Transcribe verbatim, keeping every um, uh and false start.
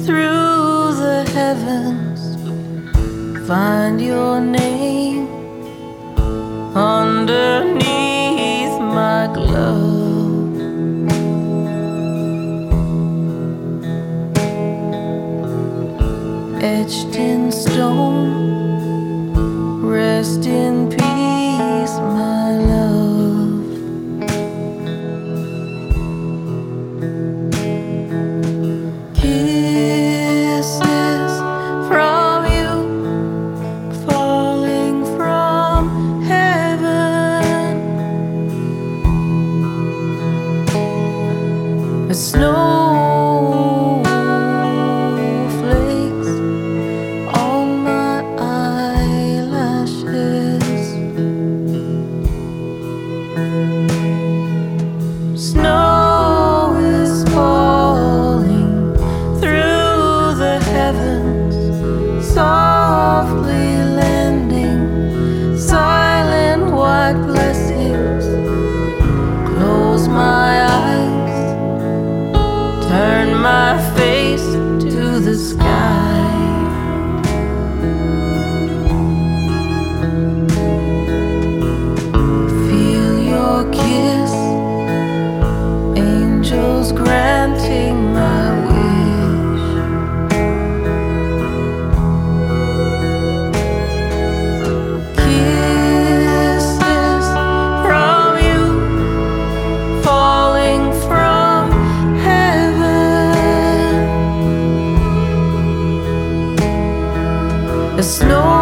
through the heavens, find your name underneath my glove. Etched in stone, rest in peace, my love. Kisses from you, falling from heaven. The snowflakes on my eyelashes. Snow is falling through the heavens, softly landing, silent white blessings. Close my eyes, turn my face to the sky. Feel your kiss, angels granting my wish. Kisses from you, falling from heaven. The snow